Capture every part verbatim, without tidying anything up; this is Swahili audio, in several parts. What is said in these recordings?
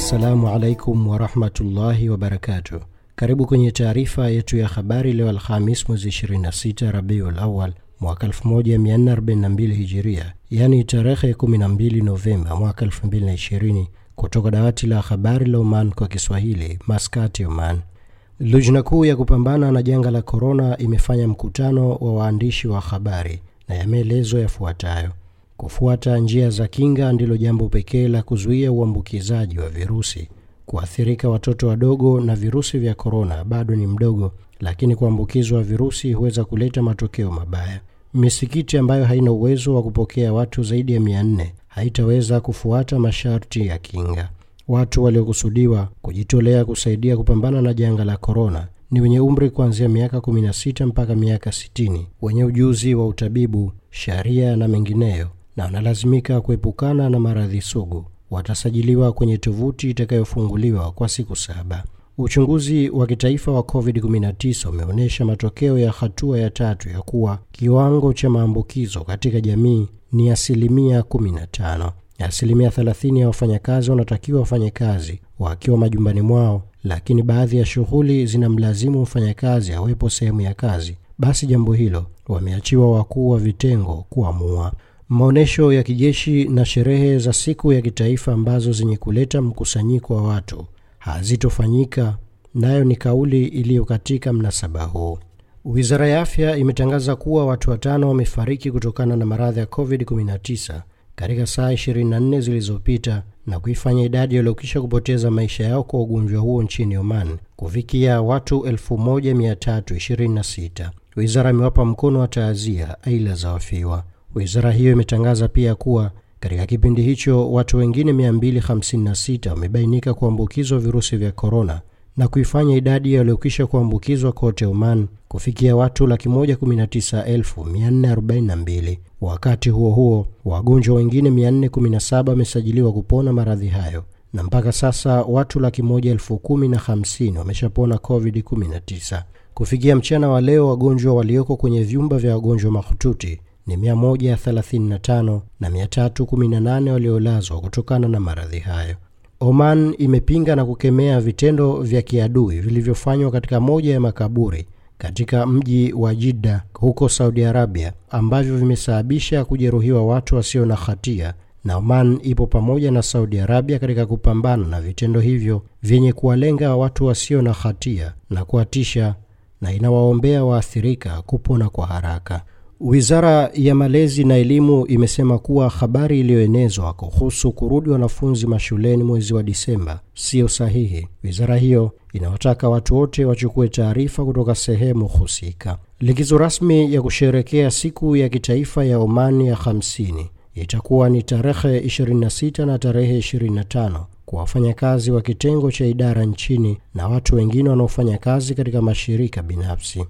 Assalamu alaikum wa rahmatullahi wa barakatuh. Karibu kwenye taarifa yetu ya habari leo Alhamis mwezi ishirini na sita Rabiul Awwal mwaka elfu moja mia nne arobaini na mbili Hijiria, yani tarehe kumi na mbili Novemba mwaka elfu mbili na ishirini, kutoka dawati la habari la Oman kwa Kiswahili, Maskati, Oman. Lujna kuu ya kupambana na janga la corona imefanya mkutano wa waandishi wa habari na yameelezwa yafuatayo. Kufuata njia za kinga ndilo jambo pekee la kuzuia uambukizaji wa virusi. Kuathirika watoto wadogo na virusi vya corona bado ni mdogo, lakini kuambukizwa virusi huweza kuleta matokeo mabaya. Misikiti ambayo haina uwezo wa kupokea watu zaidi ya mia nne haitaweza kufuata masharti ya kinga. Watu waliokusudiwa kujitolea kusaidia kupambana na janga la corona ni wenye umri kuanzia miaka kumi na sita mpaka miaka sitini, wenye ujuzi wa utabibu, sharia na mengineyo, na wanalazimika kuepukana na maradhi sugu. Watasajiliwa kwenye tovuti itakayofunguliwa kwa siku saba. Uchunguzi wa kitaifa wa covid kumi na tisa umeonyesha matokeo ya hatua ya tatu ya kuwa kiwango cha maambukizo katika jamii ni asilimia kumi na tano. Asilimia thelathini ya wafanyakazi wanatakiwa wafanye kazi wakiwa majumbani mwao, lakini baadhi ya shughuli zinamlazimu mfanyakazi awepo sehemu ya kazi. Basi jambo hilo wameachiwa wakuu wa vitengo kuamua. Maonesho ya kijeshi na sherehe za siku ya kitaifa ambazo zenye kuleta mkusanyiko wa watu hazitofanyika, nayo ni kauli iliyo katika mnasaba huu. Wizara ya Afya imetangaza kuwa watu watano wamefariki kutokana na maradhi ya covid kumi na tisa katika saa ishirini na nne zilizopita, na kuifanya idadi waliokwisha kupoteza maisha yao kwa ugonjwa huo nchini Oman kufikia watu elfu moja mia tatu ishirini na sita. Wizara imewapa mkono wa taazia aila za wafiwa. Wizara hiyo imetangaza pia kuwa katika kipindi hicho watu wengine mia mbili hamsini na sita wamebainika kuambukizwa virusi vya corona, na kuifanya idadi ya waliokwisha kuambukizwa kote Oman kufikia watu laki moja kumi na tisa elfu mia nne arobaini na mbili. Wakati huo huo, wagonjwa wengine mia nne kumi na saba wamesajiliwa kupona maradhi hayo, na mpaka sasa watu laki moja elfu kumi na hamsini wameshapona covid kumi na tisa. Kufikia mchana wa leo, wagonjwa walioko kwenye vyumba vya wagonjwa mahututi ni mia moja thelathini na tano na mia tatu kumi na nane waliolazwa kutokana na maradhi hayo. Oman imepinga na kukemea vitendo vya kiadui vilivyofanywa katika moja ya makaburi katika mji wa Jeddah huko Saudi Arabia, ambavyo vimesababisha kujeruhiwa watu wasio na hatia, na Oman ipo pamoja na Saudi Arabia katika kupambana na vitendo hivyo vyenye kuwalenga watu wasio na hatia na kuatisha, na inawaombea waathirika kupona kwa haraka. Wizara ya Malezi na Elimu imesema kuwa habari iliyoenezwa kuhusu kurudi wanafunzi mashuleni mwezi wa Disemba sio sahihi. Wizara hiyo inawataka watu wote wachukue taarifa kutoka sehemu husika. Likizo rasmi ya kusherekea siku ya kitaifa ya Oman ya hamsini itakuwa ni tarehe ishirini na sita na tarehe ishirini na tano kwa wafanyakazi wa kitengo cha idara nchini na watu wengine wanaofanya kazi katika mashirika binafsi.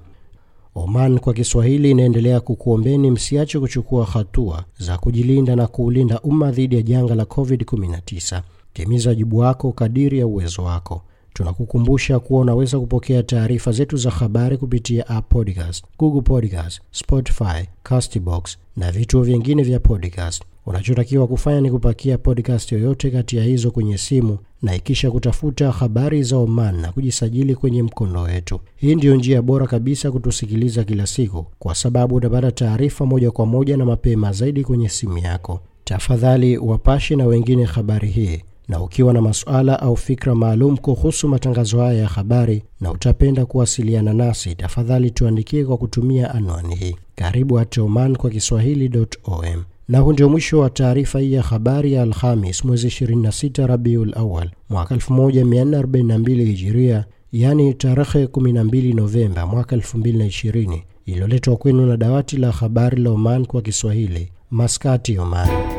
Oman kwa Kiswahili inaendelea kukuombeni msiache kuchukua hatua za kujilinda na kuulinda umma dhidi ya janga la covid kumi na tisa. Timiza wajibu wako kadiri ya uwezo wako. Tunakukumbusha kuwa unaweza kupokea taarifa zetu za habari kupitia App Podcast, Google Podcast, Spotify, Castbox na vituo vingine vya podcast. Unachotakiwa kufanya ni kupakia podcast yoyote kati ya hizo kwenye simu na ikisha kutafuta habari za Oman na kujisajili kwenye mkondo wetu. Hii ndio njia bora kabisa kutusikiliza kila siku, kwa sababu utapata taarifa moja kwa moja na mapema zaidi kwenye simu yako. Tafadhali wapashe na wengine habari hii, na ukiwa na masuala au fikra maalum kuhusu matangazo haya ya habari na utapenda kuwasiliana nasi, tafadhali tuandikie kwa kutumia anwani hii: karibu at oman kwa kiswahili dot com. Na huu ndio mwisho wa taarifa hii ya habari ya Alhamis mwezi ishirini na sita Rabiul Awwal mwaka elfu moja mia nne arobaini na mbili Hijiria, yani tarehe kumi na mbili Novemba mwaka elfu mbili na ishirini, iliyoletwa kwenu na dawati la habari la Oman kwa Kiswahili, Maskati, Oman.